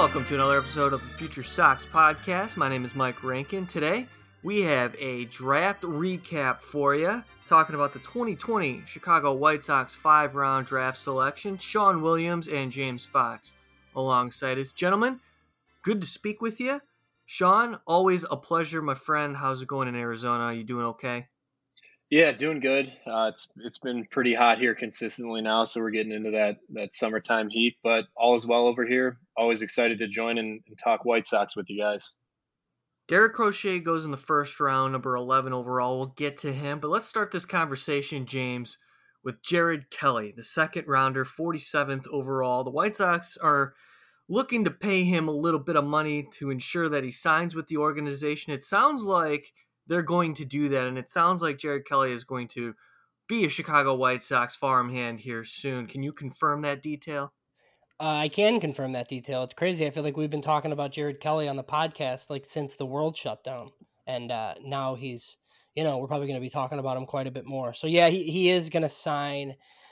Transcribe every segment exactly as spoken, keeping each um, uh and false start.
Welcome to another episode of the Future Sox podcast. My name is Mike Rankin. Today, we have a draft recap for you, talking about the twenty twenty Chicago White Sox five-round draft selection, Sean Williams and James Fox alongside us. Gentlemen, good to speak with you. Sean, always a pleasure, my friend. How's it going in Arizona? You doing okay? Yeah, doing good. Uh, it's it's been pretty hot here consistently now, so we're getting into that that summertime heat. But all is well over here. Always excited to join and, and talk White Sox with you guys. Garrett Crochet goes in the first round, number eleven overall. We'll get to him, but let's start this conversation, James, with Jared Kelley, the second rounder, forty-seventh overall. The White Sox are looking to pay him a little bit of money to ensure that he signs with the organization. It sounds like they're going to do that, and it sounds like Jared Kelley is going to be a Chicago White Sox farmhand here soon. Can you confirm that detail? Uh, I can confirm that detail. It's crazy. I feel like we've been talking about Jared Kelley on the podcast like since the world shut down, and uh, now he's, you know, we're probably going to be talking about him quite a bit more. So yeah, he he is going to sign.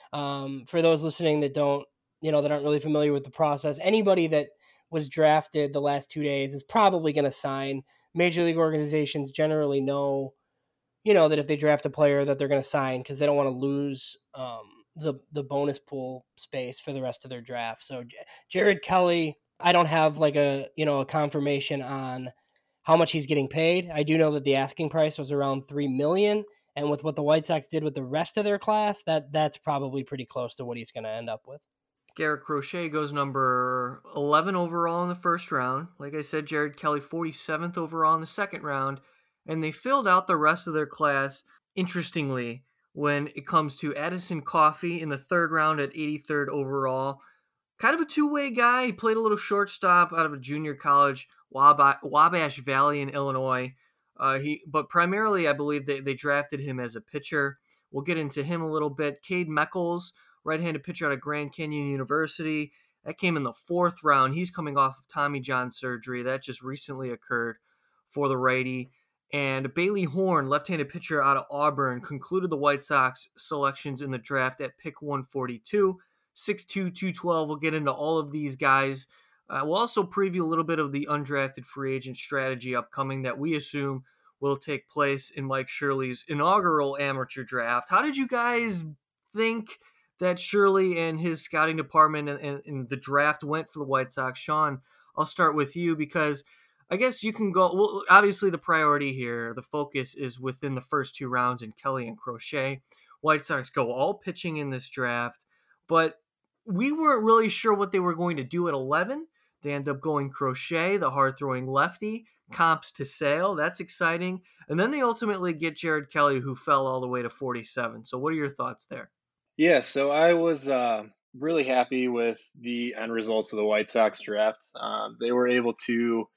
Um, for those listening that don't, you know, that aren't really familiar with the process, anybody that was drafted the last two days is probably going to sign. Major league organizations generally know, you know, that if they draft a player that they're going to sign because they don't want to lose um, the the bonus pool space for the rest of their draft. So J- Jared Kelley, I don't have like a, you know, a confirmation on how much he's getting paid. I do know that the asking price was around three million dollars, and with what the White Sox did with the rest of their class, that that's probably pretty close to what he's going to end up with. Garrett Crochet goes number eleven overall in the first round. Like I said, Jared Kelley forty-seventh overall in the second round. And they filled out the rest of their class, interestingly, when it comes to Addison Coffey in the third round at eighty-third overall. Kind of a two-way guy. He played a little shortstop out of a junior college, Wab- Wabash Valley in Illinois. Uh, he, but primarily, I believe they, they drafted him as a pitcher. We'll get into him a little bit. Cade Meckles, right-handed pitcher out of Grand Canyon University. That came in the fourth round. He's coming off of Tommy John surgery. That just recently occurred for the righty. And Bailey Horn, left-handed pitcher out of Auburn, concluded the White Sox selections in the draft at pick one forty-two. six two, two twelve. We'll get into all of these guys. Uh, we'll also preview a little bit of the undrafted free agent strategy upcoming that we assume will take place in Mike Shirley's inaugural amateur draft. How did you guys think that Shirley and his scouting department and, and, and the draft went for the White Sox? Sean, I'll start with you because I guess you can go, well, obviously the priority here, the focus is within the first two rounds in Kelley and Crochet. White Sox go all pitching in this draft, but we weren't really sure what they were going to do at eleven. They end up going Crochet, the hard-throwing lefty, comps to Sale. That's exciting. And then they ultimately get Jared Kelley, who fell all the way to forty-seven. So what are your thoughts there? Yeah, so I was uh, really happy with the end results of the White Sox draft. Uh, they were able to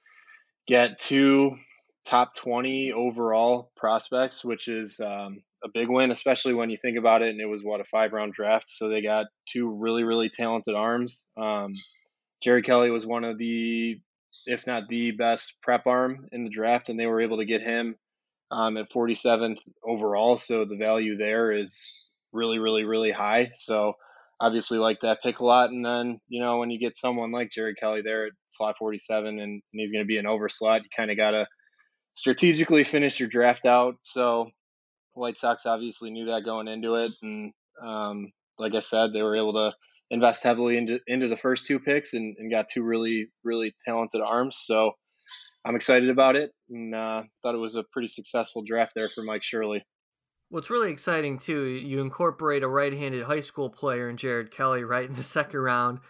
get two top twenty overall prospects, which is um, a big win, especially when you think about it. And it was, what, a five-round draft. So they got two really, really talented arms. Um, Jared Kelley was one of the, if not the best prep arm in the draft, and they were able to get him um, at forty-seventh overall. So the value there is really, really, really high. So obviously like that pick a lot. And then, you know, when you get someone like Jared Kelley there at slot forty-seven and, and he's going to be an over slot, you kind of got to strategically finish your draft out. So White Sox obviously knew that going into it. And um, like I said, they were able to invest heavily into, into the first two picks and, and got two really, really talented arms. So I'm excited about it and uh, thought it was a pretty successful draft there for Mike Shirley. What's really exciting, too, you incorporate a right-handed high school player in Jared Kelley right in the second round,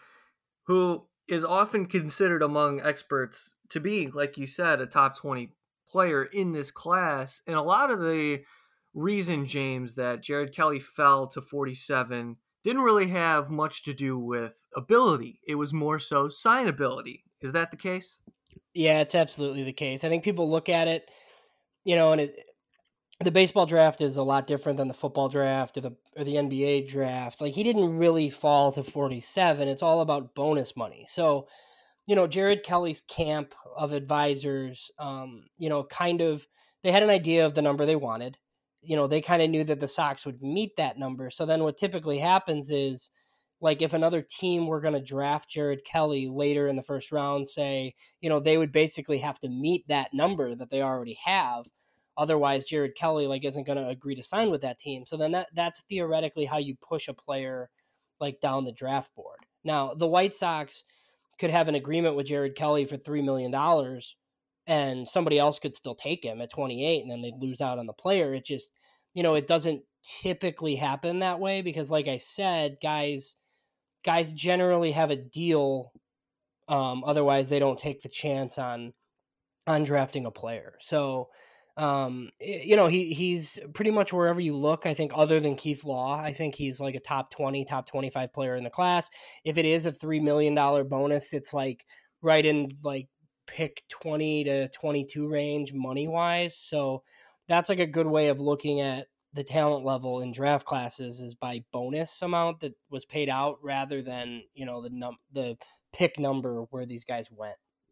who is often considered among experts to be, like you said, a top twenty player in this class. And a lot of the reason, James, that Jared Kelley fell to forty-seven didn't really have much to do with ability. It was more so signability. Is that the case? Yeah, it's absolutely the case. I think people look at it, you know, and it, the baseball draft is a lot different than the football draft or the or the N B A draft. Like, he didn't really fall to forty-seven. It's all about bonus money. So, you know, Jared Kelley's camp of advisors, um, you know, kind of, they had an idea of the number they wanted. You know, they kind of knew that the Sox would meet that number. So then what typically happens is, like if another team were going to draft Jared Kelly later in the first round, say, you know, they would basically have to meet that number that they already have. Otherwise, Jared Kelly like isn't going to agree to sign with that team. So then that that's theoretically how you push a player like down the draft board. Now, the White Sox could have an agreement with Jared Kelly for three million dollars and somebody else could still take him at twenty-eight and then they'd lose out on the player. It just, you know, it doesn't typically happen that way because like I said, guys, guys generally have a deal. Um, otherwise they don't take the chance on, on drafting a player. So, um, you know, he he's pretty much wherever you look, I think other than Keith Law, I think he's like a top twenty, top twenty-five player in the class. If it is a three million dollars bonus, it's like right in like pick twenty to twenty-two range money wise. So that's like a good way of looking at the talent level in draft classes is by bonus amount that was paid out rather than, you know, the num the pick number where these guys went.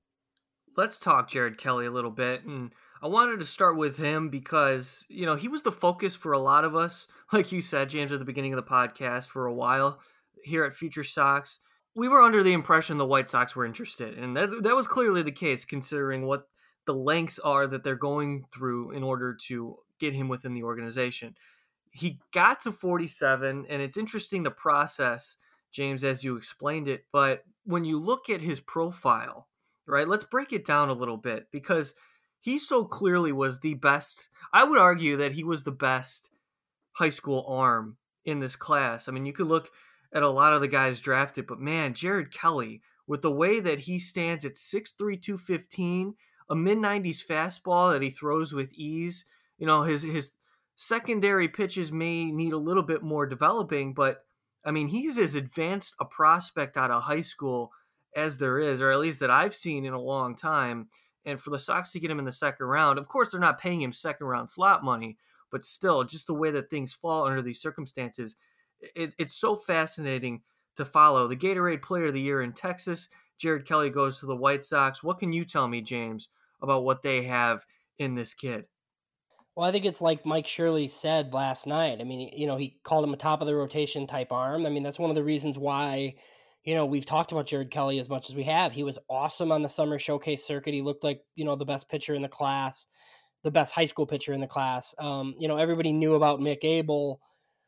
Let's talk Jared Kelly a little bit. And I wanted to start with him because, you know, he was the focus for a lot of us. Like you said, James, at the beginning of the podcast for a while here at Future Sox. We were under the impression the White Sox were interested. And that, that was clearly the case considering what the lengths are that they're going through in order to get him within the organization. He got to forty-seven, and it's interesting the process, James, as you explained it. But when you look at his profile, right, let's break it down a little bit because he so clearly was the best. I would argue that he was the best high school arm in this class. I mean, you could look at a lot of the guys drafted, but man, Jared Kelly, with the way that he stands at six three, two fifteen, a mid nineties fastball that he throws with ease, you know, his his secondary pitches may need a little bit more developing, but I mean, he's as advanced a prospect out of high school as there is, or at least that I've seen in a long time. And for the Sox to get him in the second round, of course, they're not paying him second round slot money, but still, just the way that things fall under these circumstances, it, it's so fascinating to follow. The Gatorade Player of the Year in Texas, Jared Kelly goes to the White Sox. What can you tell me, James, about what they have in this kid? Well, I think it's like Mike Shirley said last night. I mean, you know, he called him a top of the rotation type arm. I mean, that's one of the reasons why, you know, we've talked about Jared Kelly as much as we have. He was awesome on the summer showcase circuit. He looked like, you know, the best pitcher in the class, the best high school pitcher in the class. Um, you know, everybody knew about Mick Abel,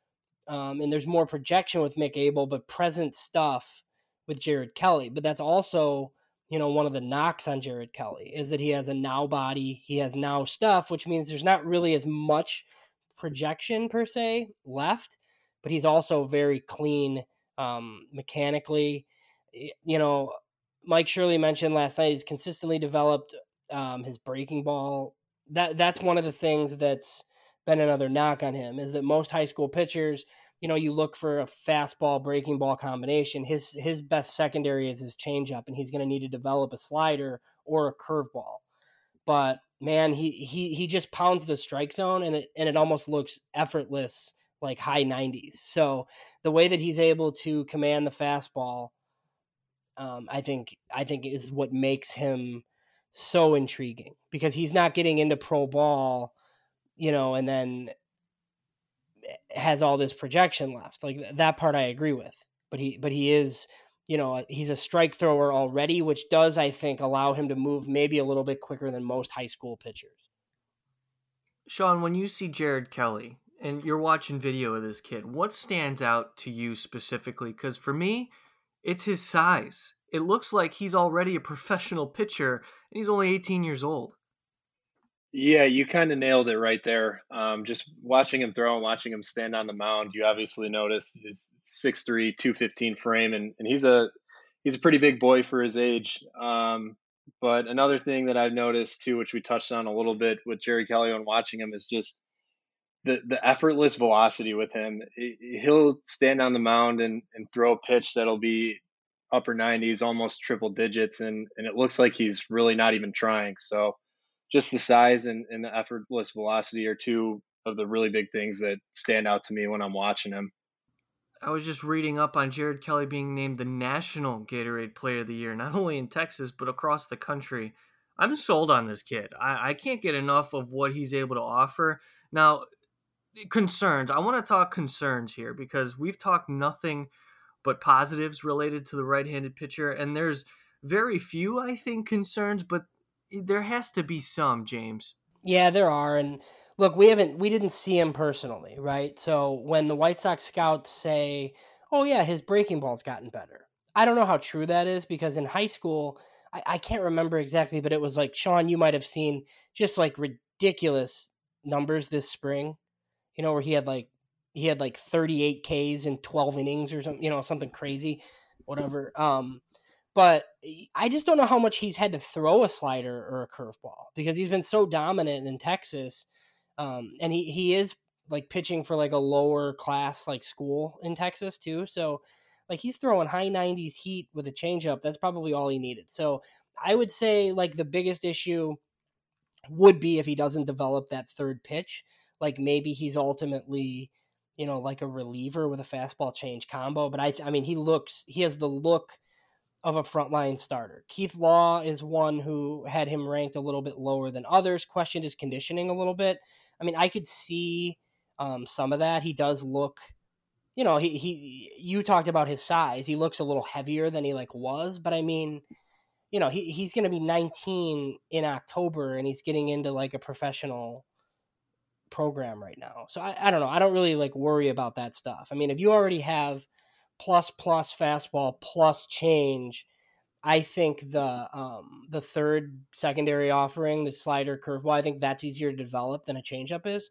um, and there's more projection with Mick Abel, but present stuff with Jared Kelly. But that's also, you know, one of the knocks on Jared Kelly is that he has a now body, he has now stuff, which means there's not really as much projection per se left, but he's also very clean um, mechanically. You know, Mike Shirley mentioned last night he's consistently developed um, his breaking ball. That that's one of the things that's been another knock on him is that most high school pitchers, you know, you look for a fastball breaking ball combination. His his best secondary is his changeup, and he's going to need to develop a slider or a curveball. But man, he he he just pounds the strike zone, and it and it almost looks effortless, like high nineties. So the way that he's able to command the fastball, um, I think I think is what makes him so intriguing because he's not getting into pro ball, you know, and then has all this projection left. Like that part I agree with, but he, but he is, you know, he's a strike thrower already, which does, I think, allow him to move maybe a little bit quicker than most high school pitchers. Sean, when you see Jared Kelly and you're watching video of this kid, what stands out to you specifically? Because for me, it's his size. It looks like he's already a professional pitcher and he's only eighteen years old. Yeah, you kind of nailed it right there. Um, just watching him throw and watching him stand on the mound, you obviously notice his six three, two fifteen frame, and, and he's a he's a pretty big boy for his age. Um, but another thing that I've noticed too, which we touched on a little bit with Jared Kelly when watching him, is just the the effortless velocity with him. He'll stand on the mound and, and throw a pitch that'll be upper nineties, almost triple digits, and and it looks like he's really not even trying. So just the size and, and the effortless velocity are two of the really big things that stand out to me when I'm watching him. I was just reading up on Jared Kelly being named the National Gatorade Player of the Year, not only in Texas, but across the country. I'm sold on this kid. I, I can't get enough of what he's able to offer. Now, concerns. I want to talk concerns here because we've talked nothing but positives related to the right-handed pitcher. And there's very few, I think, concerns, but there has to be some, James. Yeah, there are. And look, we haven't, we didn't see him personally, right? So when the White Sox scouts say, oh, yeah, his breaking ball's gotten better, I don't know how true that is because in high school, I, I can't remember exactly, but it was like, Sean, you might have seen just like ridiculous numbers this spring, you know, where he had like, he had like thirty-eight Ks in twelve innings or something, you know, something crazy, whatever. Um, but I just don't know how much he's had to throw a slider or a curveball because he's been so dominant in Texas. Um, and he, he is like pitching for like a lower class, like school in Texas too. So like he's throwing high nineties heat with a changeup. That's probably all he needed. So I would say like the biggest issue would be if he doesn't develop that third pitch. Like maybe he's ultimately, you know, like a reliever with a fastball change combo. But I, I mean, he looks, he has the look of a frontline starter. Keith Law is one who had him ranked a little bit lower than others, questioned his conditioning a little bit. I mean, I could see um, some of that. He does look, you know, he, he, you talked about his size. He looks a little heavier than he like was, but I mean, you know, he, he's going to be nineteen in October and he's getting into like a professional program right now. So I, I don't know. I don't really like worry about that stuff. I mean, if you already have plus plus fastball plus change, I think the um the third secondary offering, the slider curveball, I think that's easier to develop than a changeup is.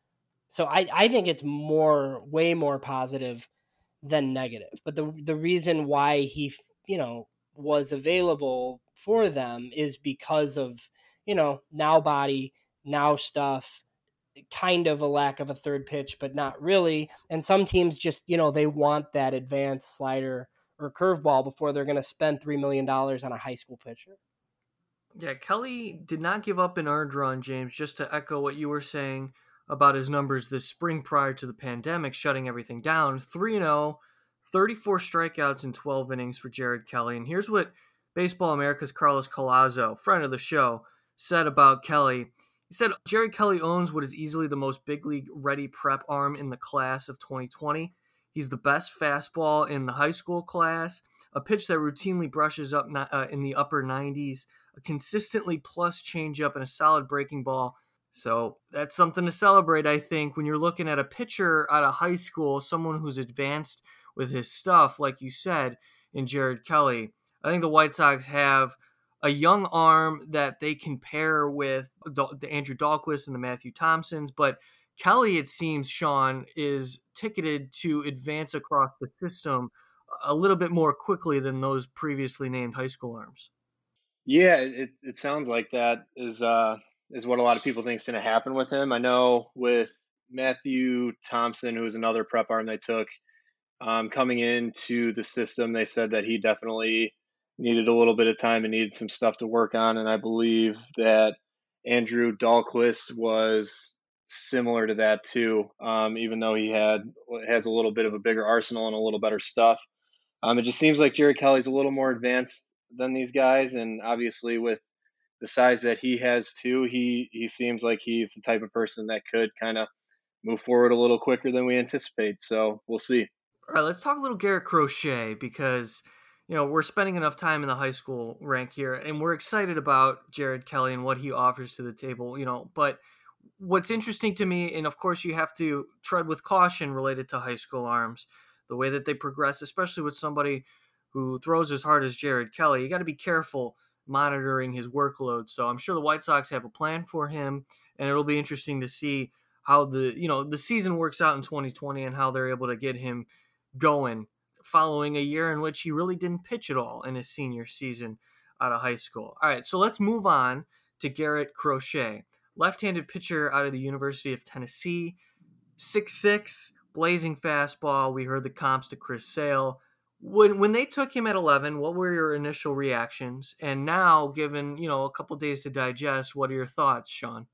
So I, I think it's more way more positive than negative. But the the reason why he you know was available for them is because of you know now body, now stuff, kind of a lack of a third pitch, but not really. And some teams just, you know, they want that advanced slider or curveball before they're going to spend three million dollars on a high school pitcher. Yeah, Kelly did not give up an earned run, James, just to echo what you were saying about his numbers this spring prior to the pandemic, shutting everything down. three and oh, thirty-four strikeouts in twelve innings for Jared Kelly. And here's what Baseball America's Carlos Collazo, friend of the show, said about Kelly. He said, Jared Kelly owns what is easily the most big league ready prep arm in the class of twenty twenty. He's the best fastball in the high school class, a pitch that routinely brushes up uh, in the upper nineties, a consistently plus changeup, and a solid breaking ball. So that's something to celebrate, I think, when you're looking at a pitcher out of high school, someone who's advanced with his stuff, like you said, in Jared Kelly. I think the White Sox have a young arm that they can pair with the Andrew Dahlquist and the Matthew Thompsons, but Kelly, it seems, Sean, is ticketed to advance across the system a little bit more quickly than those previously named high school arms. Yeah, it, it sounds like that is uh, is what a lot of people think is going to happen with him. I know with Matthew Thompson, who was another prep arm they took, um, coming into the system, they said that he definitely needed a little bit of time and needed some stuff to work on. And I believe that Andrew Dahlquist was similar to that too, um, even though he had has a little bit of a bigger arsenal and a little better stuff. Um, it just seems like Jared Kelly's a little more advanced than these guys, and obviously with the size that he has too, he he seems like he's the type of person that could kind of move forward a little quicker than we anticipate. So we'll see. All right, let's talk a little Garrett Crochet because, you know, we're spending enough time in the high school rank here, and we're excited about Jared Kelly and what he offers to the table, you know, but what's interesting to me, and of course you have to tread with caution related to high school arms, the way that they progress, especially with somebody who throws as hard as Jared Kelly, you got to be careful monitoring his workload. So I'm sure the White Sox have a plan for him, and it'll be interesting to see how the, you know, the season works out in twenty twenty and how they're able to get him going following a year in which he really didn't pitch at all in his senior season out of high school. All right, so let's move on to Garrett Crochet, left-handed pitcher out of the University of Tennessee, six six, blazing fastball. We heard the comps to Chris Sale. When when they took him at eleven, what were your initial reactions? And now, given, you know, a couple days to digest, what are your thoughts, Sean?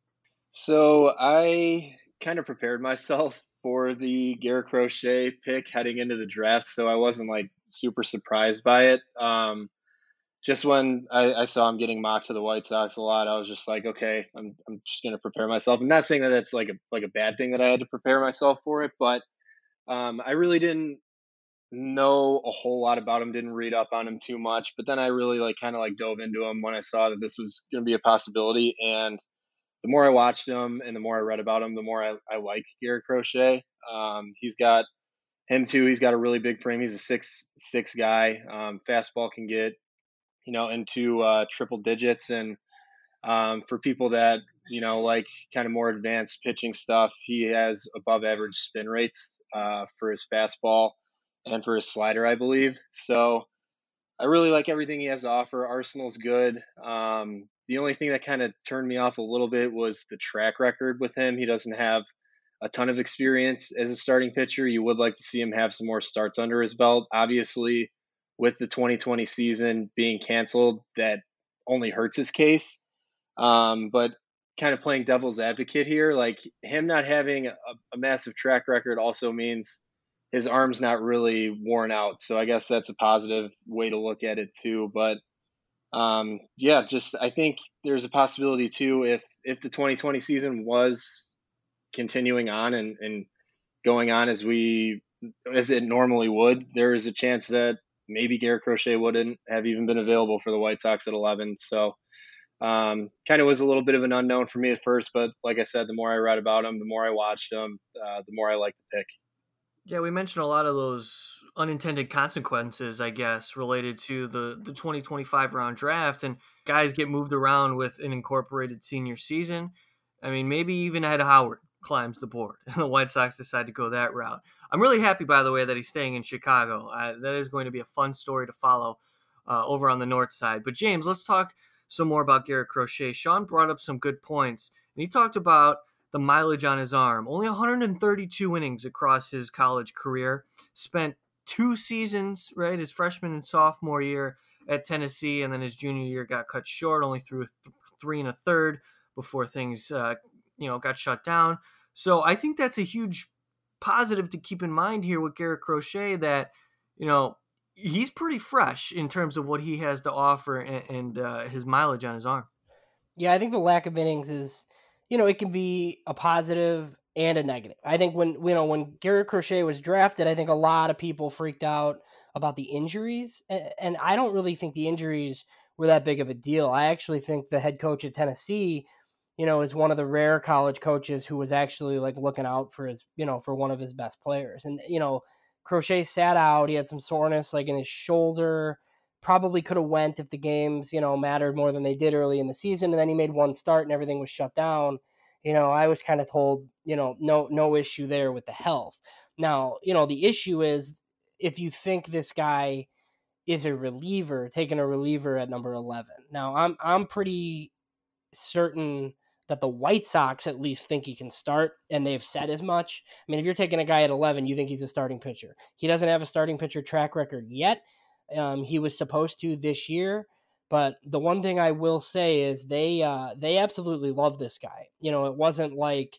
So I kind of prepared myself for the Garrett Crochet pick heading into the draft, so I wasn't like super surprised by it. Um, just when I, I saw him getting mocked to the White Sox a lot, I was just like, okay, I'm I'm just gonna prepare myself. I'm not saying that that's like a like a bad thing that I had to prepare myself for it, but um, I really didn't know a whole lot about him, didn't read up on him too much, but then I really like kind of like dove into him when I saw that this was going to be a possibility. And the more I watched him and the more I read about him, the more I, I like Garrett Crochet. Um, he's got him too. He's got a really big frame. He's a six six guy. Um, fastball can get you know into uh, triple digits, and um, for people that you know like kind of more advanced pitching stuff, he has above average spin rates uh, for his fastball and for his slider, I believe. So I really like everything he has to offer. Arsenal's good. Um, the only thing that kind of turned me off a little bit was the track record with him. He doesn't have a ton of experience as a starting pitcher. You would like to see him have some more starts under his belt. Obviously, with the twenty twenty season being canceled, that only hurts his case. Um, but kind of playing devil's advocate here, like him not having a, a massive track record also means his arm's not really worn out. So I guess that's a positive way to look at it too. But um, yeah, just I think there's a possibility too if if the twenty twenty season was continuing on and, and going on as we as it normally would, there is a chance that maybe Garrett Crochet wouldn't have even been available for the White Sox at eleven. So um, kind of was a little bit of an unknown for me at first, but like I said, the more I read about him, the more I watched him, uh, the more I liked the pick. Yeah, we mentioned a lot of those unintended consequences, I guess, related to the, the twenty twenty-five round draft, and guys get moved around with an incorporated senior season. I mean, maybe even Ed Howard climbs the board, and the White Sox decide to go that route. I'm really happy, by the way, that he's staying in Chicago. I, that is going to be a fun story to follow uh, over on the north side. But James, let's talk some more about Garrett Crochet. Sean brought up some good points, and he talked about the mileage on his arm. Only one hundred thirty-two innings across his college career. Spent two seasons, right, his freshman and sophomore year at Tennessee, and then his junior year got cut short, only threw th- three and a third before things, uh, you know, got shut down. So I think that's a huge positive to keep in mind here with Garrett Crochet, that, you know, he's pretty fresh in terms of what he has to offer and, and uh, his mileage on his arm. Yeah, I think the lack of innings is, you know, it can be a positive and a negative. I think when, you know, when Garrett Crochet was drafted, I think a lot of people freaked out about the injuries. And I don't really think the injuries were that big of a deal. I actually think the head coach at Tennessee, you know, is one of the rare college coaches who was actually like looking out for his, you know, for one of his best players. And, you know, Crochet sat out. He had some soreness like in his shoulder. Probably could have went if the games, you know, mattered more than they did early in the season. And then he made one start and everything was shut down. You know, I was kind of told, you know, no, no issue there with the health. Now, you know, the issue is if you think this guy is a reliever, taking a reliever at number eleven. Now, I'm, I'm pretty certain that the White Sox at least think he can start, and they've said as much. I mean, if you're taking a guy at eleven, you think he's a starting pitcher. He doesn't have a starting pitcher track record yet. Um, he was supposed to this year, but the one thing I will say is they uh, they absolutely love this guy. You know, it wasn't like,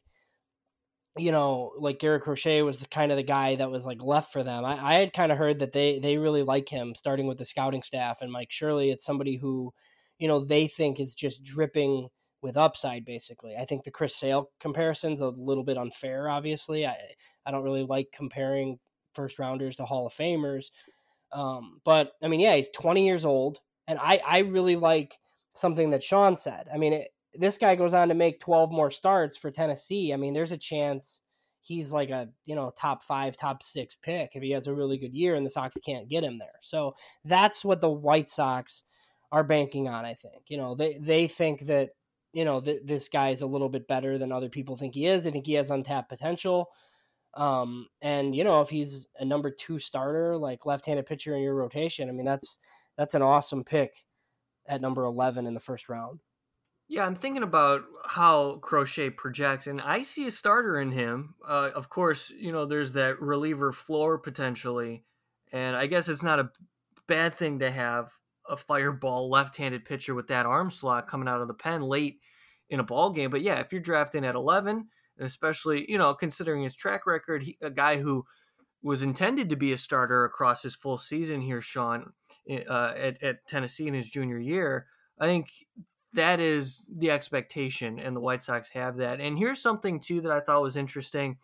you know, like Garrett Crochet was the kind of the guy that was like left for them. I, I had kind of heard that they they really like him, starting with the scouting staff, and Mike Shirley. It's somebody who, you know, they think is just dripping with upside. Basically, I think the Chris Sale comparison's a little bit unfair. Obviously, I I don't really like comparing first rounders to Hall of Famers. Um, but I mean, yeah, he's twenty years old, and I, I really like something that Sean said. I mean, it, this guy goes on to make twelve more starts for Tennessee. I mean, there's a chance he's like a, you know, top five, top six pick if he has a really good year and the Sox can't get him there. So that's what the White Sox are banking on. I think, you know, they, they think that, you know, th- this guy is a little bit better than other people think he is. They think he has untapped potential. Um, and you know, if he's a number two starter, like left-handed pitcher in your rotation, I mean, that's, that's an awesome pick at number eleven in the first round. Yeah, I'm thinking about how Crochet projects, and I see a starter in him. Uh, of course, you know, there's that reliever floor potentially, and I guess it's not a bad thing to have a fireball left-handed pitcher with that arm slot coming out of the pen late in a ball game. But yeah, if you're drafting at eleven, and especially, you know, considering his track record, he, a guy who was intended to be a starter across his full season here, Sean, uh, at, at Tennessee in his junior year, I think that is the expectation, and the White Sox have that. And here's something, too, that I thought was interesting.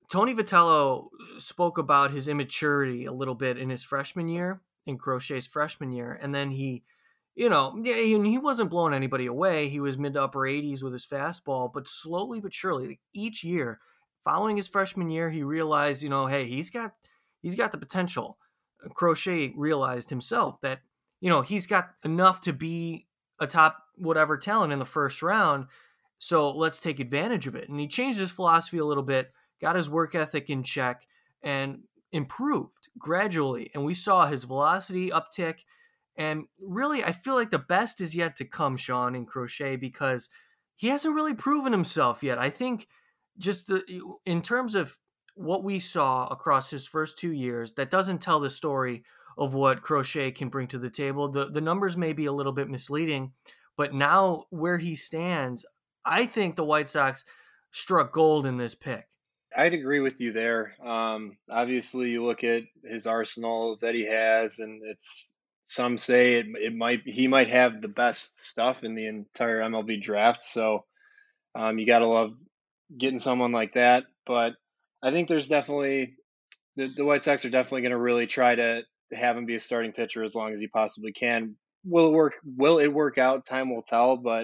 Tony Vitello spoke about his immaturity a little bit in his freshman year, in Crochet's freshman year, and then he, you know, yeah, he, he wasn't blowing anybody away. He was mid to upper eighties with his fastball, but slowly but surely, like each year, following his freshman year, he realized, you know, hey, he's got he's got the potential. Crochet realized himself that, you know, he's got enough to be a top whatever talent in the first round. So let's take advantage of it. And he changed his philosophy a little bit, got his work ethic in check, and improved gradually. And we saw his velocity uptick. And really, I feel like the best is yet to come, Sean, in Crochet, because he hasn't really proven himself yet. I think just the in terms of what we saw across his first two years, that doesn't tell the story of what Crochet can bring to the table. The the numbers may be a little bit misleading, but now where he stands, I think the White Sox struck gold in this pick. I'd agree with you there. Um, obviously, you look at his arsenal that he has, and it's some say it it might he might have the best stuff in the entire M L B draft. So um, you got to love getting someone like that. But I think there's definitely the, the White Sox are definitely going to really try to have him be a starting pitcher as long as he possibly can. Will it work? Will it work out? Time will tell. But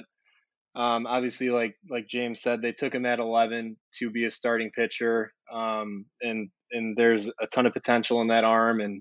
um, obviously, like like James said, they took him at eleven to be a starting pitcher, um, and and there's a ton of potential in that arm, and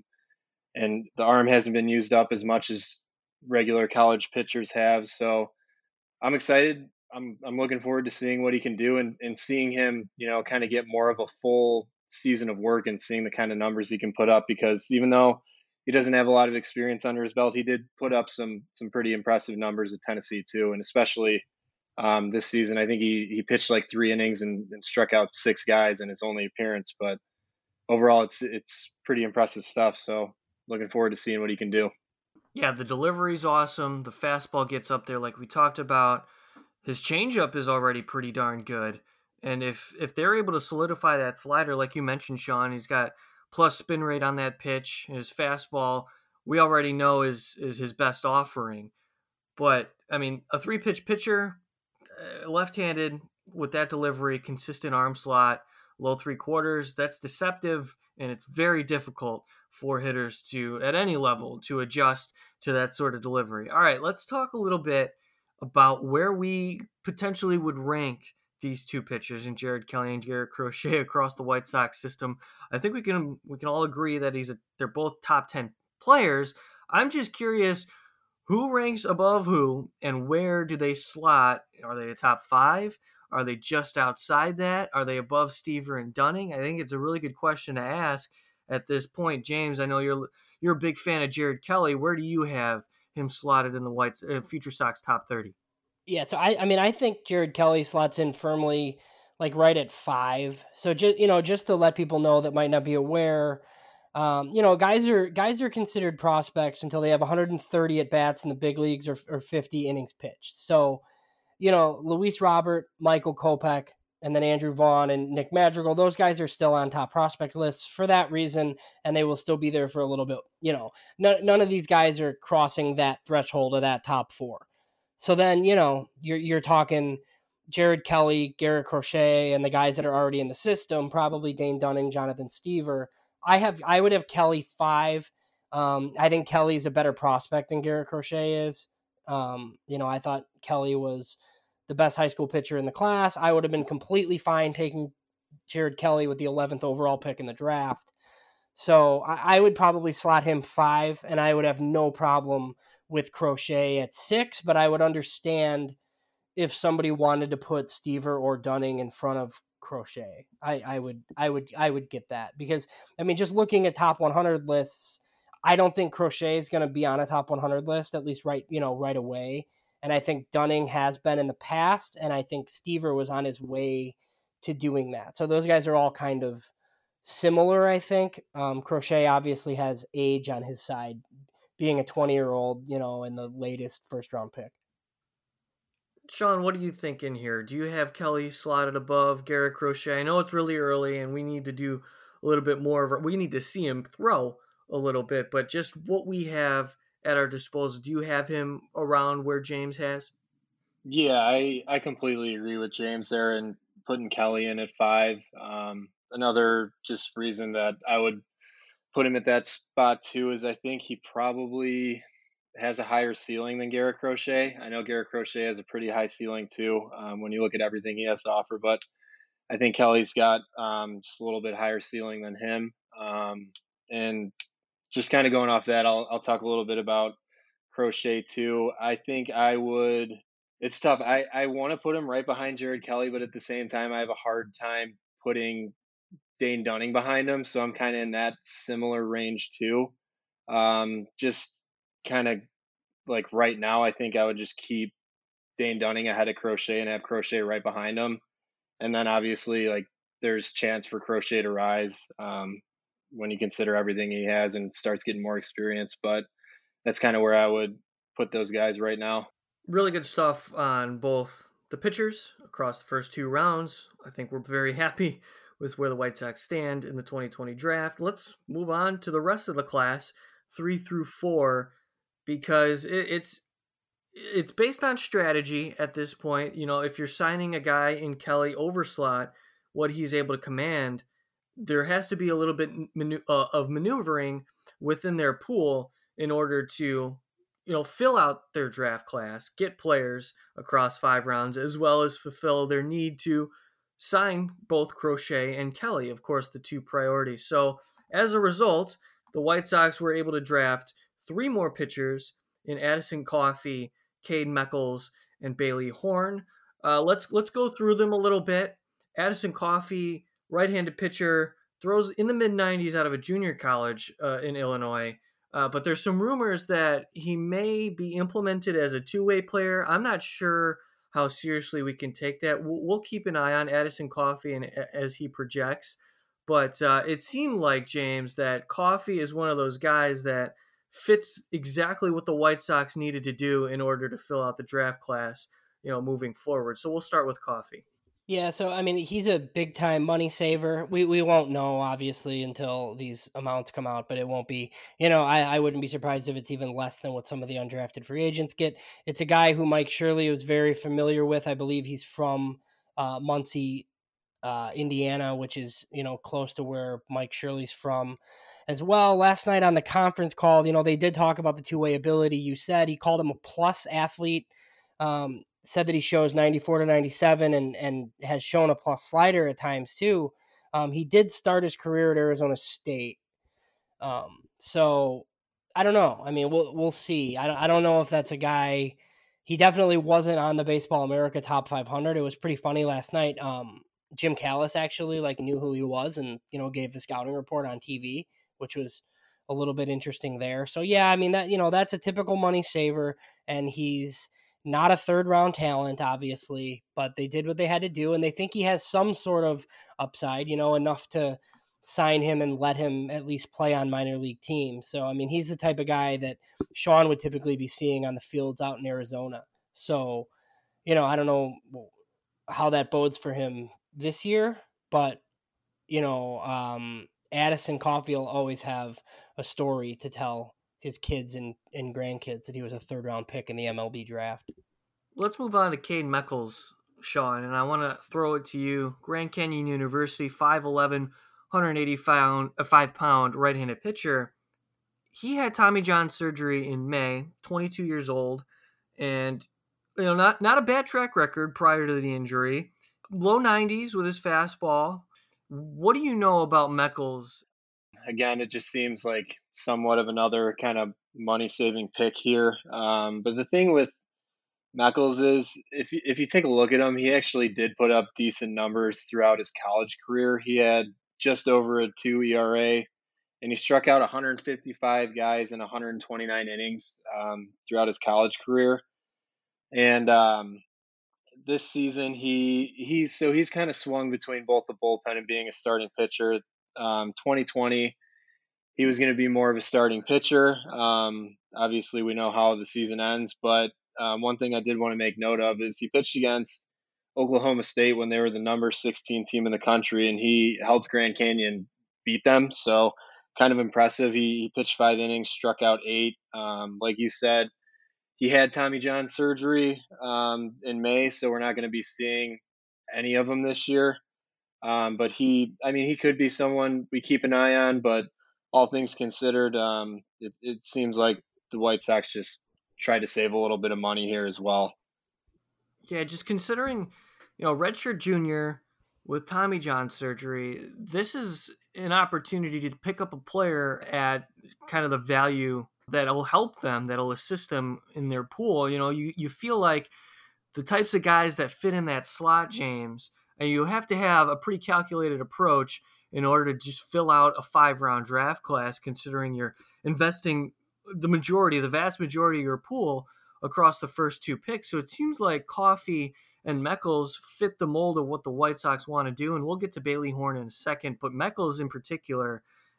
and the arm hasn't been used up as much as regular college pitchers have. So I'm excited. I'm I'm looking forward to seeing what he can do, and and seeing him, you know, kind of get more of a full season of work and seeing the kind of numbers he can put up. Because even though he doesn't have a lot of experience under his belt, he did put up some some pretty impressive numbers at Tennessee too, and especially um, this season. I think he he pitched like three innings and, and struck out six guys in his only appearance, but overall, it's it's pretty impressive stuff. So looking forward to seeing what he can do. Yeah, the delivery's awesome. The fastball gets up there like we talked about. His changeup is already pretty darn good. And if if they're able to solidify that slider, like you mentioned, Sean, he's got plus spin rate on that pitch. His fastball, we already know is is his best offering. But, I mean, a three-pitch pitcher, uh, left-handed with that delivery, consistent arm slot, low three quarters, that's deceptive, and it's very difficult for hitters to, at any level, to adjust to that sort of delivery. All right, let's talk a little bit about where we potentially would rank these two pitchers in Jared Kelly and Garrett Crochet across the White Sox system. I think we can we can all agree that he's a, they're both top ten players. I'm just curious, who ranks above who, and where do they slot? Are they a top five? Are they just outside that? Are they above Stever and Dunning? I think it's a really good question to ask at this point. James, I know you're you're a big fan of Jared Kelly. Where do you have him slotted in the White uh, Future Sox top thirty? Yeah, so I, I mean, I think Jared Kelly slots in firmly, like right at five. So just you know, just to let people know that might not be aware, um, you know, guys are guys are considered prospects until they have one hundred thirty at bats in the big leagues or, or fifty innings pitched. So, you know, Luis Robert, Michael Kopech, and then Andrew Vaughn and Nick Madrigal, those guys are still on top prospect lists for that reason, and they will still be there for a little bit. You know, none, none of these guys are crossing that threshold of that top four. So then, you know, you're you're talking Jared Kelly, Garrett Crochet, and the guys that are already in the system, probably Dane Dunning, Jonathan Stever. I have I would have Kelly five. Um, I think Kelly's a better prospect than Garrett Crochet is. Um, you know, I thought Kelly was the best high school pitcher in the class. I would have been completely fine taking Jared Kelly with the eleventh overall pick in the draft. So I, I would probably slot him five, and I would have no problem with Crochet at six, but I would understand if somebody wanted to put Stever or Dunning in front of Crochet. I, I would I would I would get that, because I mean, just looking at top one hundred lists, I don't think Crochet is going to be on a top one hundred list, at least right, you know, right away. And I think Dunning has been in the past, and I think Stever was on his way to doing that. So those guys are all kind of similar, I think. Um, Crochet obviously has age on his side, being a twenty-year-old, you know, in the latest first-round pick. Sean, what do you think in here? Do you have Kelly slotted above Garrett Crochet? I know it's really early, and we need to do a little bit more of it. We need to see him throw a little bit, but just what we have at our disposal, do you have him around where James has? Yeah, I I completely agree with James there and putting Kelly in at five. Um, another just reason that I would put him at that spot too is I think he probably has a higher ceiling than Garrett Crochet. I know Garrett Crochet has a pretty high ceiling too um, when you look at everything he has to offer, but I think Kelly's got um, just a little bit higher ceiling than him. Um, and just kind of going off that, I'll I'll talk a little bit about Crochet too. I think I would. It's tough. I I want to put him right behind Jared Kelly, but at the same time, I have a hard time putting Dane Dunning behind him. So I'm kind of in that similar range too. Um, just kind of like right now, I think I would just keep Dane Dunning ahead of Crochet and have Crochet right behind him. And then obviously, like there's chance for Crochet to rise um, when you consider everything he has and starts getting more experience. But that's kind of where I would put those guys right now. Really good stuff on both the pitchers across the first two rounds. I think we're very happy with where the White Sox stand in the twenty twenty draft. Let's move on to the rest of the class, three through four, because it, it's it's based on strategy at this point. You know, if you're signing a guy in Kelly over slot, what he's able to command, there has to be a little bit manu- uh, of maneuvering within their pool in order to, you know, fill out their draft class, get players across five rounds, as well as fulfill their need to sign both Crochet and Kelly, of course, the two priorities. So as a result, the White Sox were able to draft three more pitchers in Addison Coffey, Cade Meckles, and Bailey Horn. Uh, let's let's go through them a little bit. Addison Coffey, right-handed pitcher, throws in the mid nineties out of a junior college uh, in Illinois. Uh, but there's some rumors that he may be implemented as a two-way player. I'm not sure how seriously we can take that. We'll, we'll keep an eye on Addison Coffey and as he projects. But uh, it seemed like, James, that Coffey is one of those guys that fits exactly what the White Sox needed to do in order to fill out the draft class, you know, moving forward. So we'll start with Coffey. Yeah, so I mean, he's a big time money saver. We we won't know obviously until these amounts come out, but it won't be. You know, I, I wouldn't be surprised if it's even less than what some of the undrafted free agents get. It's a guy who Mike Shirley was very familiar with. I believe he's from uh, Muncie, uh, Indiana, which is, you know, close to where Mike Shirley's from as well. Last night on the conference call, you know, they did talk about the two way ability. You said he called him a plus athlete. Um, said that he shows ninety-four to ninety-seven and, and has shown a plus slider at times too. Um, he did start his career at Arizona State. Um, so I don't know. I mean, we'll, we'll see. I don't, I don't know if that's a guy. He definitely wasn't on the Baseball America top five hundred. It was pretty funny last night. Um, Jim Callis actually like knew who he was and, you know, gave the scouting report on T V, which was a little bit interesting there. So yeah, I mean that, you know, that's a typical money saver, and he's not a third round talent, obviously, but they did what they had to do, and they think he has some sort of upside, you know, enough to sign him and let him at least play on minor league teams. So, I mean, he's the type of guy that Sean would typically be seeing on the fields out in Arizona. So, you know, I don't know how that bodes for him this year, but, you know, um, Addison Coffey will always have a story to tell his kids and, and grandkids that he was a third round pick in the M L B draft. Let's move on to Cade Meckles, Sean, and I want to throw it to you. Grand Canyon University, five eleven, one eighty-five pound right-handed pitcher. He had Tommy John surgery in May, twenty-two years old, and you know, not not a bad track record prior to the injury. Low nineties with his fastball. What do you know about Meckles? Again, it just seems like somewhat of another kind of money-saving pick here. Um, but the thing with Meckles is, if you, if you take a look at him, he actually did put up decent numbers throughout his college career. He had just over a two E R A, and he struck out one hundred fifty-five guys in one hundred twenty-nine innings um, throughout his college career. And um, this season, he he's so he's kind of swung between both the bullpen and being a starting pitcher. Um, twenty twenty, he was going to be more of a starting pitcher. Um, obviously, we know how the season ends, but um, one thing I did want to make note of is he pitched against Oklahoma State when they were the number sixteen team in the country, and he helped Grand Canyon beat them. So kind of impressive. He, he pitched five innings, struck out eight. Um, like you said, he had Tommy John surgery um, in May, so we're not going to be seeing any of them this year. Um, but he, I mean, he could be someone we keep an eye on. But all things considered, um, it, it seems like the White Sox just tried to save a little bit of money here as well. Yeah, just considering, you know, redshirt junior with Tommy John surgery, this is an opportunity to pick up a player at kind of the value that'll help them, that'll assist them in their pool. You know, you, you feel like the types of guys that fit in that slot, James, and you have to have a pretty calculated approach in order to just fill out a five round draft class, considering you're investing the majority, the vast majority of your pool across the first two picks. So it seems like Coffey and Meckles fit the mold of what the White Sox want to do. And we'll get to Bailey Horn in a second, but Meckles in particular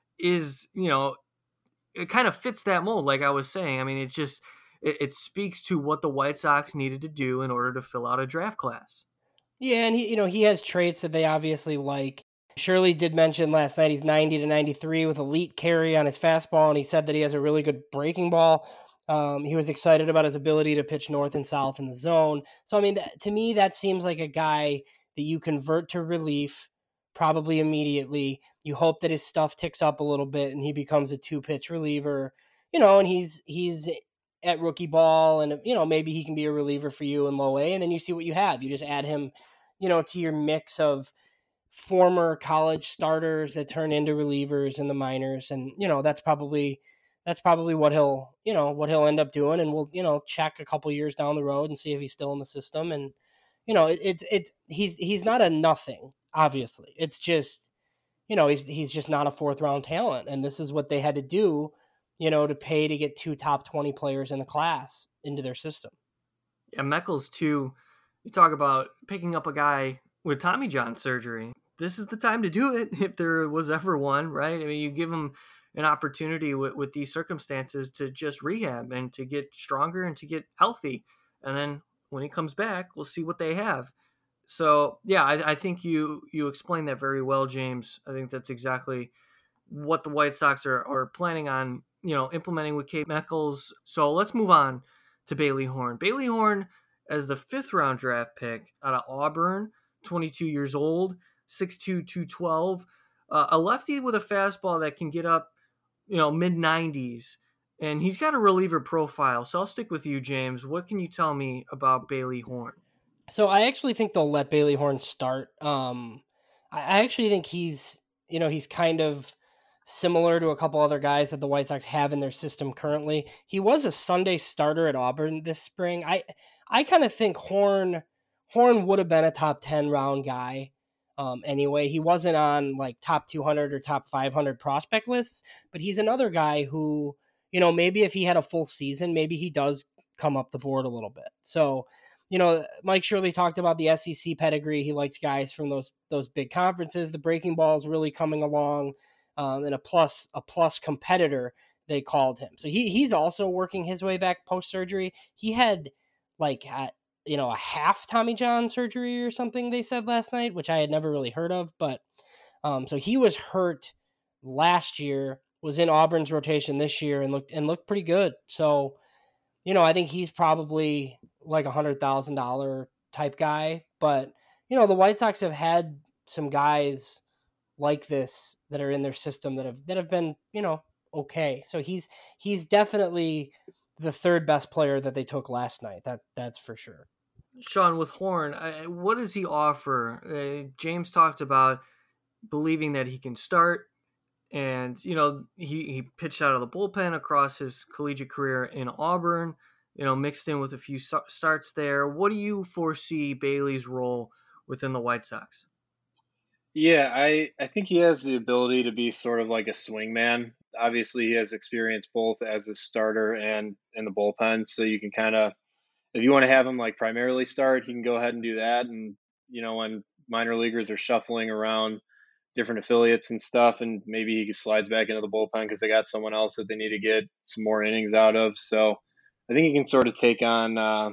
is, you know, it kind of fits that mold. Like I was saying, I mean, it's just, it, it speaks to what the White Sox needed to do in order to fill out a draft class. Yeah, and he, you know, he has traits that they obviously like. Shirley did mention last night he's ninety to ninety-three with elite carry on his fastball, and he said that he has a really good breaking ball. Um, he was excited about his ability to pitch north and south in the zone. So, I mean, to me, that seems like a guy that you convert to relief probably immediately. You hope that his stuff ticks up a little bit and he becomes a two-pitch reliever, you know, and he's he's at rookie ball, and, you know, maybe he can be a reliever for you in low A, and then you see what you have. You just add him, you know, to your mix of former college starters that turn into relievers in the minors. And, you know, that's probably, that's probably what he'll, you know, what he'll end up doing. And we'll, you know, check a couple years down the road and see if he's still in the system. And, you know, it's, it, it, he's, he's not a nothing, obviously. It's just, you know, he's, he's just not a fourth round talent. And this is what they had to do, you know, to pay to get two top twenty players in the class into their system. Yeah, Meckles too. You talk about picking up a guy with Tommy John surgery. This is the time to do it if there was ever one, right? I mean, you give him an opportunity with, with these circumstances to just rehab and to get stronger and to get healthy. And then when he comes back, we'll see what they have. So, yeah, I, I think you you explained that very well, James. I think that's exactly what the White Sox are, are planning on, you know, implementing with Kate Meckles. So let's move on to Bailey Horn. Bailey Horn as the fifth round draft pick out of Auburn, twenty-two years old, six two, two twelve, uh, a lefty with a fastball that can get up, you know, mid nineties. And he's got a reliever profile. So I'll stick with you, James. What can you tell me about Bailey Horn? So I actually think they'll let Bailey Horn start. Um, I actually think he's, you know, he's kind of similar to a couple other guys that the White Sox have in their system currently. He was a Sunday starter at Auburn this spring. I, I kind of think Horn, Horn would have been a top ten round guy. Um, anyway, he wasn't on like top two hundred or top five hundred prospect lists, but he's another guy who, you know, maybe if he had a full season, maybe he does come up the board a little bit. So, you know, Mike Shirley talked about the S E C pedigree. He likes guys from those those big conferences. The breaking ball is really coming along, um, and a plus a plus competitor, they called him. So he he's also working his way back post surgery. He had like at, you know, a half Tommy John surgery or something, they said last night, which I had never really heard of. But um, so he was hurt last year, was in Auburn's rotation this year, and looked and looked pretty good. So, you know, I think he's probably like a hundred thousand dollar type guy. But, you know, the White Sox have had some guys like this that are in their system that have that have been, you know, okay. So he's he's definitely the third best player that they took last night. That that's for sure. Sean, with Horn, I, what does he offer? Uh, James talked about believing that he can start, and you know he, he pitched out of the bullpen across his collegiate career in Auburn. You know, mixed in with a few starts there. What do you foresee Bailey's role within the White Sox? Yeah, I, I think he has the ability to be sort of like a swingman. Obviously, he has experience both as a starter and in the bullpen, so you can kind of, if you want to have him like primarily start, he can go ahead and do that. And, you know, when minor leaguers are shuffling around different affiliates and stuff, and maybe he slides back into the bullpen because they got someone else that they need to get some more innings out of. So I think he can sort of take on uh,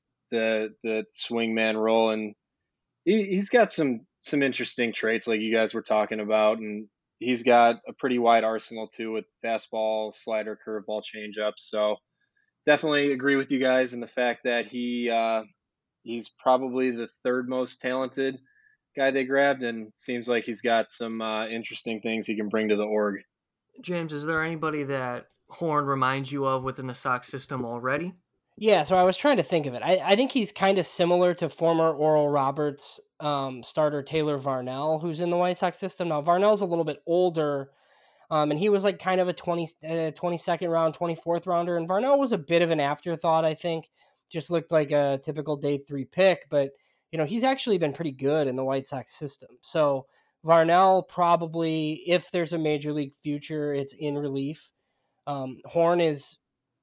the the swingman role, and he, he's got some some interesting traits like you guys were talking about, and he's got a pretty wide arsenal too with fastball, slider, curveball, changeup. So definitely agree with you guys in the fact that he uh, he's probably the third most talented guy they grabbed, and seems like he's got some uh, interesting things he can bring to the org. James, is there anybody that Horn reminds you of within the Sox system already? Yeah, so I was trying to think of it. I, I think he's kind of similar to former Oral Roberts um, starter Taylor Varnell, who's in the White Sox system. Now, Varnell's a little bit older, um, and he was like kind of a twenty, uh, twenty-second round, twenty-fourth rounder. And Varnell was a bit of an afterthought, I think. Just looked like a typical day three pick, but, you know, he's actually been pretty good in the White Sox system. So Varnell probably, if there's a major league future, it's in relief. Um, Horn is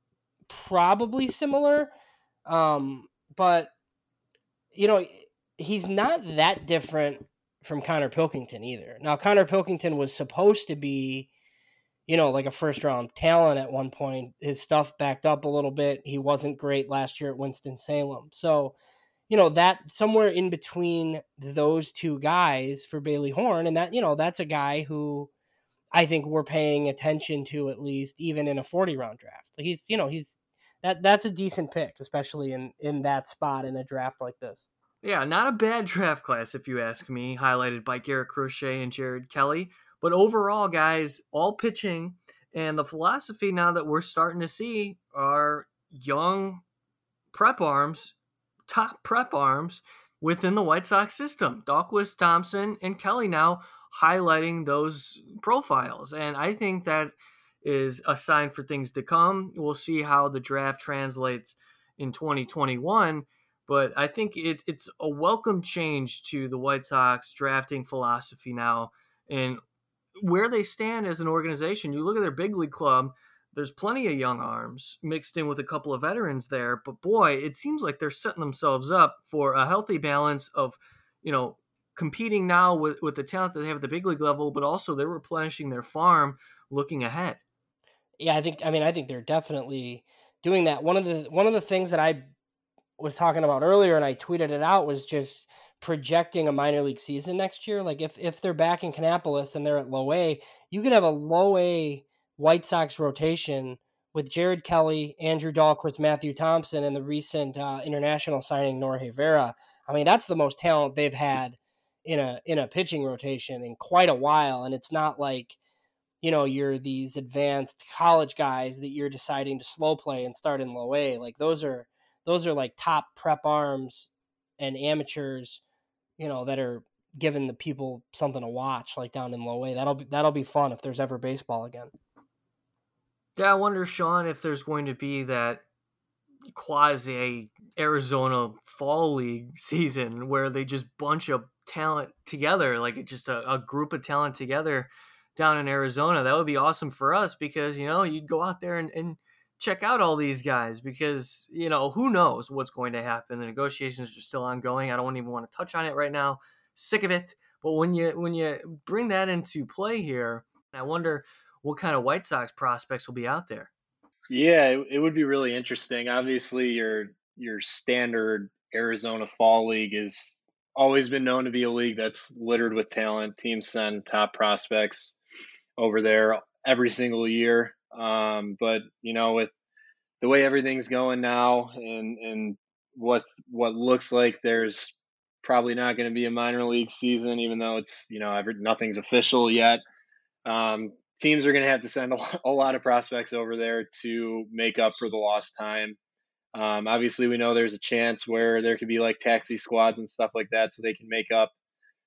probably similar, um, but you know, he's not that different from Connor Pilkington either. Now, Connor Pilkington was supposed to be, you know, like a first round talent at one point. His stuff backed up a little bit. He wasn't great last year at Winston-Salem. So, you know, that somewhere in between those two guys for Bailey Horn, and that, you know, that's a guy who I think we're paying attention to, at least even in a forty round draft. He's, you know, he's that that's a decent pick, especially in, in that spot in a draft like this. Yeah, not a bad draft class, if you ask me, highlighted by Garrett Crochet and Jared Kelly. But overall, guys, all pitching, and the philosophy now that we're starting to see are young prep arms, top prep arms within the White Sox system. Dalquist, Thompson, and Kelly now highlighting those profiles. And I think that is a sign for things to come. We'll see how the draft translates in twenty twenty-one. But I think it, it's a welcome change to the White Sox drafting philosophy now. And where they stand as an organization, you look at their big league club, there's plenty of young arms mixed in with a couple of veterans there. But boy, it seems like they're setting themselves up for a healthy balance of, you know, competing now with, with the talent that they have at the big league level, but also they're replenishing their farm looking ahead. Yeah, I think, I mean, I think they're definitely doing that. One of the, one of the things that I was talking about earlier, and I tweeted it out, was just projecting a minor league season next year. Like if, if they're back in Kannapolis and they're at low A, you could have a low A White Sox rotation with Jared Kelly, Andrew Dalquist, Matthew Thompson, and the recent uh, international signing Norge Vera. I mean, that's the most talent they've had in a in a pitching rotation in quite a while. And it's not like, you know, you're these advanced college guys that you're deciding to slow play and start in low A. Like those are those are like top prep arms and amateurs, you know, that are giving the people something to watch, like down in low A. That'll be that'll be fun if there's ever baseball again. Yeah, I wonder, Sean, if there's going to be that quasi Arizona fall league season where they just bunch of talent together, like just a, a group of talent together down in Arizona. That would be awesome for us because, you know, you'd go out there and, and check out all these guys because, you know, who knows what's going to happen. The negotiations are still ongoing. I don't even want to touch on it right now. Sick of it. But when you when you bring that into play here, I wonder what kind of White Sox prospects will be out there. Yeah, it, it would be really interesting. Obviously, your your standard Arizona Fall League has always been known to be a league that's littered with talent. Teams send top prospects over there every single year. Um, but you know, with the way everything's going now, and and what what looks like there's probably not going to be a minor league season, even though it's, you know, every, nothing's official yet. Um, teams are going to have to send a, a lot of prospects over there to make up for the lost time. Um, obviously, we know there's a chance where there could be like taxi squads and stuff like that, so they can make up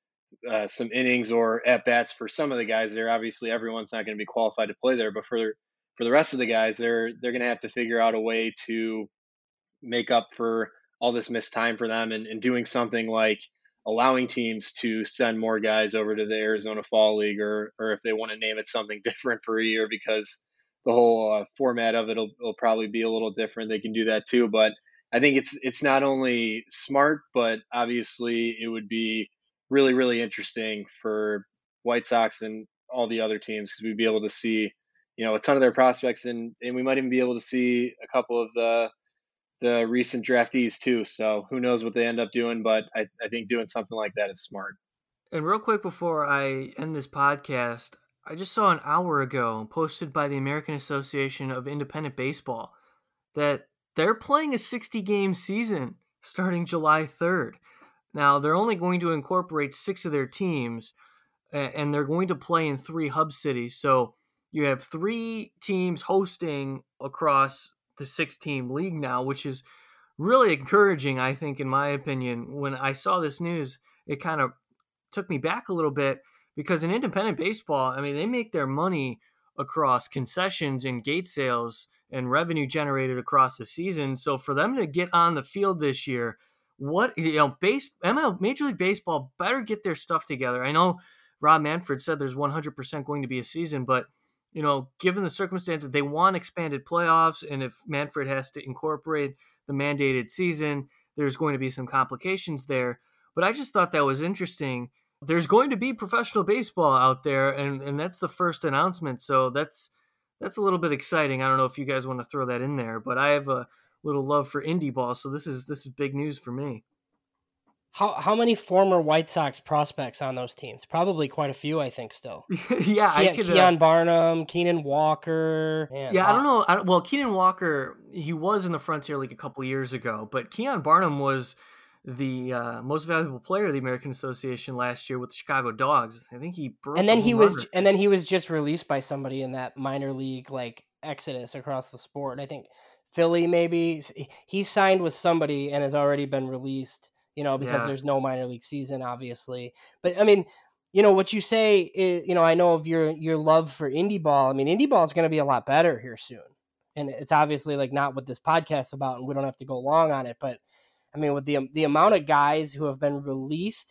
uh, some innings or at bats for some of the guys there. Obviously, everyone's not going to be qualified to play there, but for for the rest of the guys, they're they're going to have to figure out a way to make up for all this missed time for them, and, and doing something like allowing teams to send more guys over to the Arizona Fall League, or or if they want to name it something different for a year, because the whole uh, format of it will, will probably be a little different. They can do that too. But I think it's it's not only smart, but obviously it would be really, really interesting for White Sox and all the other teams, because we'd be able to see, you know, a ton of their prospects, and, and we might even be able to see a couple of the the recent draftees too. So who knows what they end up doing, but I, I think doing something like that is smart. And real quick before I end this podcast, I just saw an hour ago posted by the American Association of Independent Baseball that they're playing a sixty game season starting July third. Now, they're only going to incorporate six of their teams, and they're going to play in three hub cities. So you have three teams hosting across the six-team league now, which is really encouraging, I think, in my opinion. When I saw this news, it kind of took me back a little bit, because in independent baseball, I mean, they make their money across concessions and gate sales and revenue generated across the season. So for them to get on the field this year, what, you know, base M L Major League Baseball better get their stuff together. I know Rob Manfred said there's one hundred percent going to be a season, but, you know, given the circumstances, they want expanded playoffs, and if Manfred has to incorporate the mandated season, there's going to be some complications there. But I just thought that was interesting. There's going to be professional baseball out there, and, and that's the first announcement. So that's that's a little bit exciting. I don't know if you guys want to throw that in there, but I have a little love for indie ball, so this is this is big news for me. How how many former White Sox prospects on those teams? Probably quite a few, I think. Still, yeah, Ke- I could. Keon Uh, Barnum, Keenan Walker. Man, yeah, I wow. don't know. I, well, Keenan Walker, he was in the Frontier League a couple of years ago, but Keon Barnum was the uh, most valuable player of the American Association last year with the Chicago Dogs. I think he broke. And then the he home was, run record. and then he was just released by somebody in that minor league like exodus across the sport. I think Philly maybe he signed with somebody and has already been released. You know, because Yeah. there's no minor league season, obviously. But I mean, you know what you say is, you know, I know of your your love for indie ball. I mean, indie ball is going to be a lot better here soon, and it's obviously like not what this podcast is about, and we don't have to go long on it. But I mean, with the the amount of guys who have been released,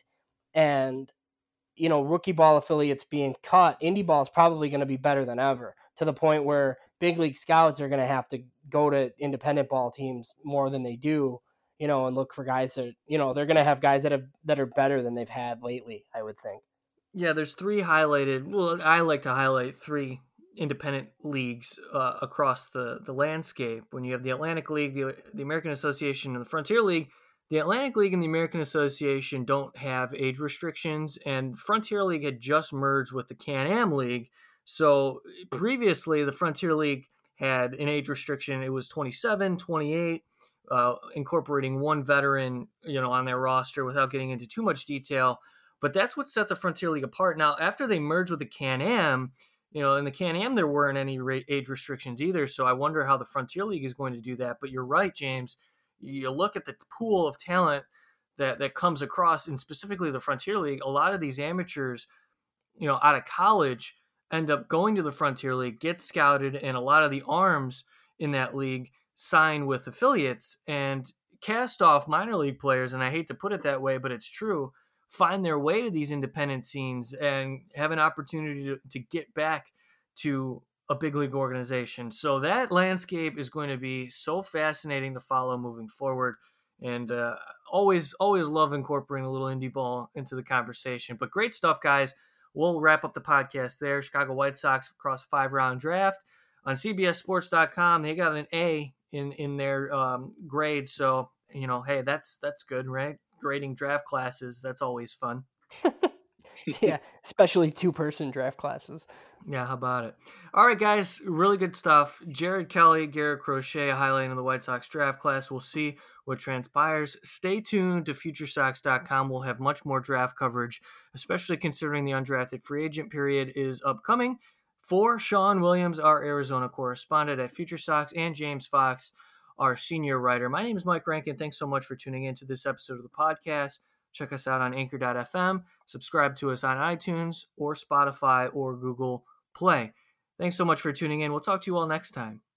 and you know, rookie ball affiliates being cut, indie ball is probably going to be better than ever, to the point where big league scouts are going to have to go to independent ball teams more than they do. You know, and look for guys that, you know, they're going to have guys that have that are better than they've had lately, I would think. Yeah, there's three highlighted. Well, I like to highlight three independent leagues uh, across the, the landscape. When you have the Atlantic League, the, the American Association, and the Frontier League, the Atlantic League and the American Association don't have age restrictions, and Frontier League had just merged with the Can-Am League. So previously, the Frontier League had an age restriction. It was twenty-seven, twenty-eight. Uh, incorporating one veteran, you know, on their roster without getting into too much detail. But that's what set the Frontier League apart. Now, after they merged with the Can-Am, you know, in the Can-Am, there weren't any age restrictions either. So I wonder how the Frontier League is going to do that. But you're right, James. You look at the pool of talent that, that comes across, and specifically the Frontier League, a lot of these amateurs, you know, out of college end up going to the Frontier League, get scouted, and a lot of the arms in that league sign with affiliates, and cast off minor league players, and I hate to put it that way, but it's true, find their way to these independent scenes and have an opportunity to, to get back to a big league organization. So that landscape is going to be so fascinating to follow moving forward. And uh, always, always love incorporating a little indie ball into the conversation. But great stuff, guys. We'll wrap up the podcast there. Chicago White Sox across a five-round draft. On C B S Sports dot com, they got an A in in their um, grade. So, you know, hey, that's that's good, right? Grading draft classes, that's always fun. Yeah, especially two-person draft classes. Yeah, how about it? All right, guys, really good stuff. Jared Kelly, Garrett Crochet, highlighting the White Sox draft class. We'll see what transpires. Stay tuned to Future Sox dot com. We'll have much more draft coverage, especially considering the undrafted free agent period is upcoming. For Sean Williams, our Arizona correspondent at Future Sox, and James Fox, our senior writer. My name is Mike Rankin. Thanks so much for tuning in to this episode of the podcast. Check us out on anchor dot f m. Subscribe to us on iTunes or Spotify or Google Play. Thanks so much for tuning in. We'll talk to you all next time.